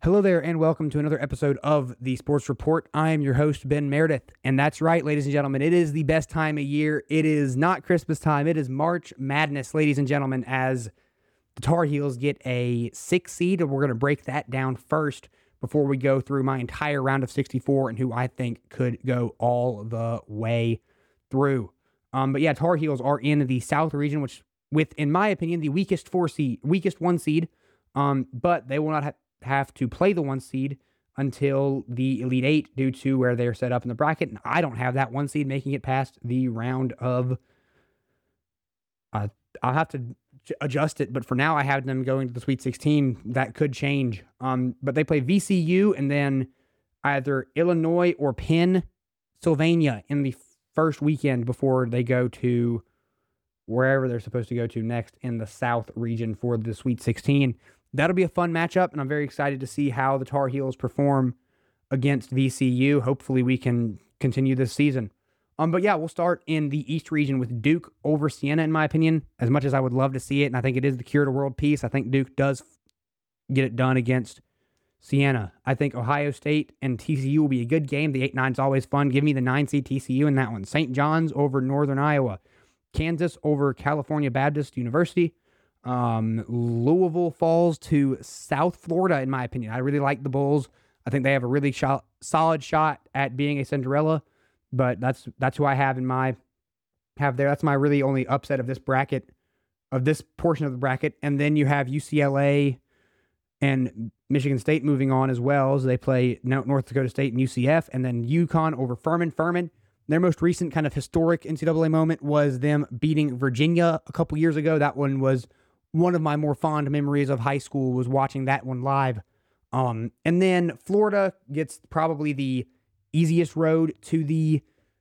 Hello there, and welcome to another episode of the Sports Report. I am your host, Ben Meredith, and that's right, ladies and gentlemen, it is the best time of year. It is not Christmas time, it is March Madness, ladies and gentlemen, as the Tar Heels get a 6 seed, and we're going to break that down first before we go through my entire round of 64 and who I think could go all the way through. But yeah, Tar Heels are in the South region, which, with, in my opinion, the weakest 1 seed, but they will not have to play the 1 seed until the Elite Eight due to where they're set up in the bracket. And I don't have that 1 seed making it past the round of, I'll have to adjust it, but for now I have them going to the Sweet 16. That could change. But they play VCU and then either Illinois or Pennsylvania in the first weekend before they go to wherever they're supposed to go to next in the South region for the Sweet 16. That'll be a fun matchup, and I'm very excited to see how the Tar Heels perform against VCU. Hopefully we can continue this season. But yeah, we'll start in the East region with Duke over Siena, in my opinion. As much as I would love to see it, and I think it is the cure to world peace, I think Duke does get it done against Siena. I think Ohio State and TCU will be a good game. The 8-9 is always fun. Give me the 9 seed TCU in that one. St. John's over Northern Iowa. Kansas over California Baptist University. Louisville falls to South Florida, in my opinion. I really like the Bulls. I think they have a really solid shot at being a Cinderella, but that's who I have there. That's my really only upset of this bracket, of this portion of the bracket. And then you have UCLA and Michigan State moving on as well, as they play North Dakota State and UCF, and then UConn over Furman. Furman, their most recent kind of historic NCAA moment was them beating Virginia a couple years ago. That one was one of my more fond memories of high school, was watching that one live. And then Florida gets probably the easiest road to the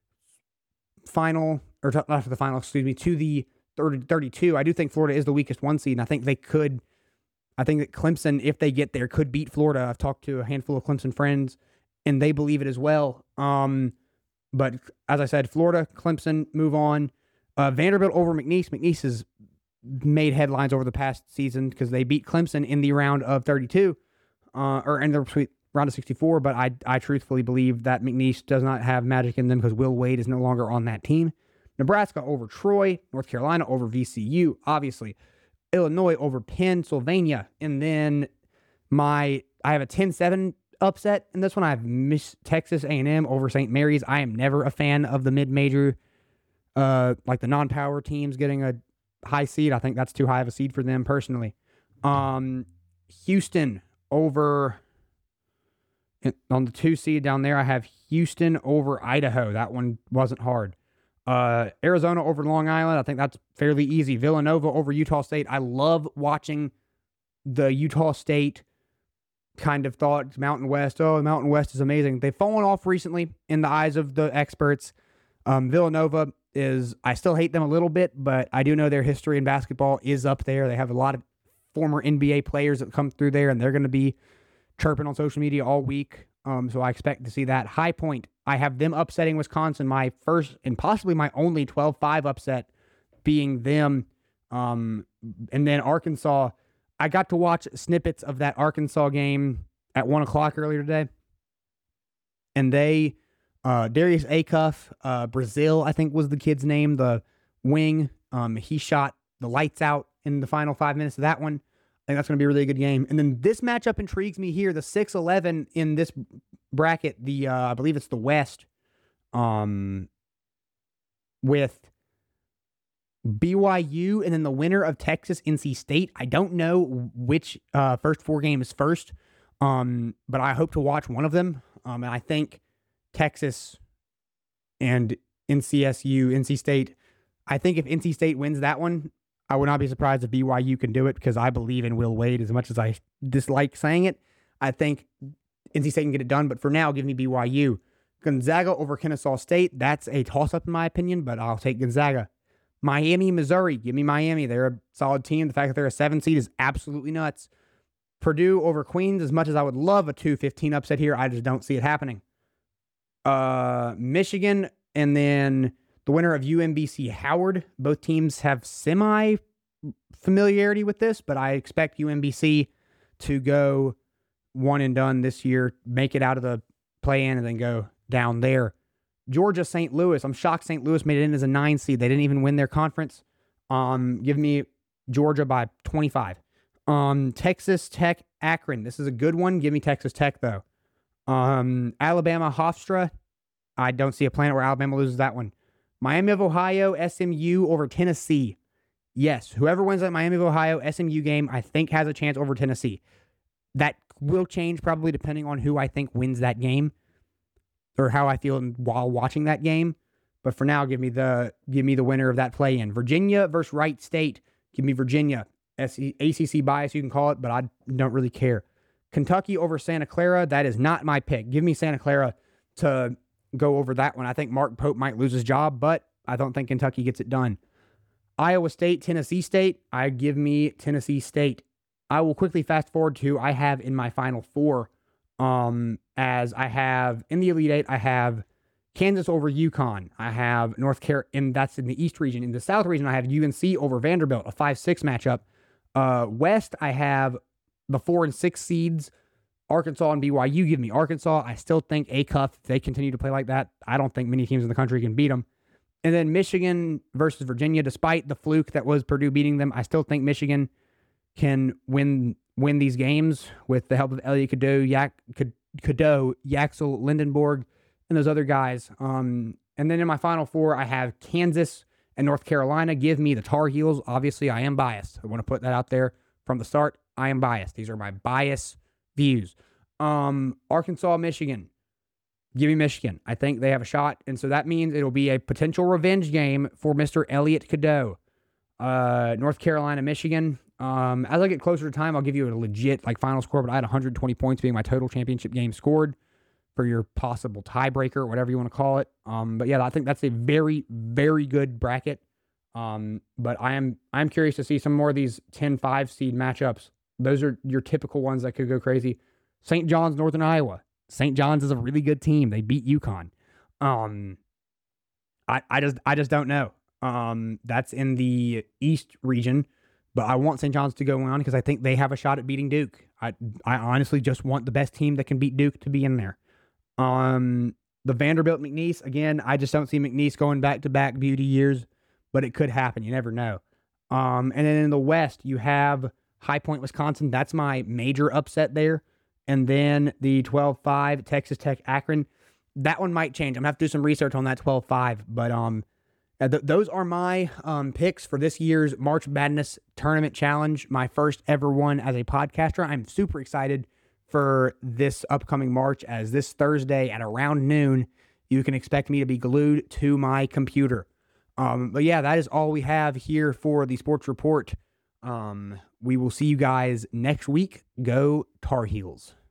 final, or not to the final, to the 32. I do think Florida is the weakest 1 seed, and I think that Clemson, if they get there, could beat Florida. I've talked to a handful of Clemson friends, and they believe it as well. But as I said, Florida, Clemson, move on. Vanderbilt over McNeese. McNeese has made headlines over the past season because they beat Clemson in the round of 32, or in the round of 64. But I truthfully believe that McNeese does not have magic in them because Will Wade is no longer on that team. Nebraska over Troy. North Carolina over VCU, obviously. Illinois over Pennsylvania. And then I have a 10-7 upset in this one. I have Texas A&M over St. Mary's. I am never a fan of the mid-major, like the non-power teams getting a high seed. I think that's too high of a seed for them personally. Houston over, on the 2 seed down there, I have Houston over Idaho. That one wasn't hard. Arizona over Long Island. I think that's fairly easy. Villanova over Utah State. I love watching the Utah State kind of thought Mountain West. Oh, Mountain West is amazing. They've fallen off recently in the eyes of the experts. Villanova I still hate them a little bit, but I do know their history in basketball is up there. They have a lot of former NBA players that come through there, and they're going to be chirping on social media all week. So I expect to see that. High Point, I have them upsetting Wisconsin, my first and possibly my only 12-5 upset being them. And then Arkansas, I got to watch snippets of that Arkansas game at 1 o'clock earlier today. And they, Darius Acuff, Brazil, I think was the kid's name, the wing. He shot the lights out in the final 5 minutes of that one. I think that's going to be a really good game. And then this matchup intrigues me here. The 6-11 in this bracket, I believe it's the West, with BYU and then the winner of Texas NC State. I don't know which first 4 games first, but I hope to watch one of them. And I think Texas and NC State, I think if NC State wins that one, I would not be surprised if BYU can do it because I believe in Will Wade as much as I dislike saying it. I think NC State can get it done, but for now, give me BYU. Gonzaga over Kennesaw State, that's a toss-up in my opinion, but I'll take Gonzaga. Miami, Missouri, give me Miami. They're a solid team. The fact that they're a 7 seed is absolutely nuts. Purdue over Queens, as much as I would love a 2-15 upset here, I just don't see it happening. Michigan, and then the winner of UMBC Howard. Both teams have semi-familiarity with this, but I expect UMBC to go one and done this year, make it out of the play-in and then go down there. Georgia, St. Louis. I'm shocked St. Louis made it in as a 9 seed. They didn't even win their conference. Give me Georgia by 25. Texas Tech, Akron. This is a good one. Give me Texas Tech, though. Alabama, Hofstra. I don't see a planet where Alabama loses that one. Miami of Ohio, SMU over Tennessee. Yes, whoever wins that Miami of Ohio SMU game, I think has a chance over Tennessee. That will change probably depending on who I think wins that game or how I feel while watching that game. But for now, give me the winner of that play-in. Virginia versus Wright State. Give me Virginia. ACC bias, you can call it, but I don't really care. Kentucky over Santa Clara. That is not my pick. Give me Santa Clara to go over that one. I think Mark Pope might lose his job, but I don't think Kentucky gets it done. Iowa State, Tennessee State. I give me Tennessee State. I will quickly fast forward to I have in my final four. As I have in the Elite Eight, I have Kansas over UConn. I have North Carolina, and that's in the East region. In the South region, I have UNC over Vanderbilt, a 5-6 matchup. West, I have the 4 and 6 seeds, Arkansas and BYU. Give me Arkansas. I still think ACUF, if they continue to play like that, I don't think many teams in the country can beat them. And then Michigan versus Virginia, despite the fluke that was Purdue beating them, I still think Michigan can win these games with the help of Elliot Cadeau, Yaxel Lindenborg, and those other guys. And then in my final four, I have Kansas and North Carolina. Give me the Tar Heels. Obviously, I am biased. I want to put that out there from the start. I am biased. These are my bias views. Arkansas, Michigan. Give me Michigan. I think they have a shot. And so that means it'll be a potential revenge game for Mr. Elliot Cadeau. North Carolina, Michigan. As I get closer to time, I'll give you a legit final score, but I had 120 points being my total championship game scored for your possible tiebreaker, whatever you want to call it. But yeah, I think that's a very, very good bracket. But I'm curious to see some more of these 10-5 seed matchups. Those are your typical ones that could go crazy. St. John's, Northern Iowa. St. John's is a really good team. They beat UConn. I just don't know. That's in the East region, but I want St. John's to go on because I think they have a shot at beating Duke. I honestly just want the best team that can beat Duke to be in there. The Vanderbilt McNeese, again, I just don't see McNeese going back-to-back beauty years, but it could happen. You never know. And then in the West, you have High Point, Wisconsin. That's my major upset there. And then the 12-5 Texas Tech Akron. That one might change. I'm going to have to do some research on that 12-5. But those are my picks for this year's March Madness Tournament Challenge, my first ever one as a podcaster. I'm super excited for this upcoming March, as this Thursday at around noon, you can expect me to be glued to my computer. But yeah, that is all we have here for the Sports Report. We will see you guys next week. Go Tar Heels.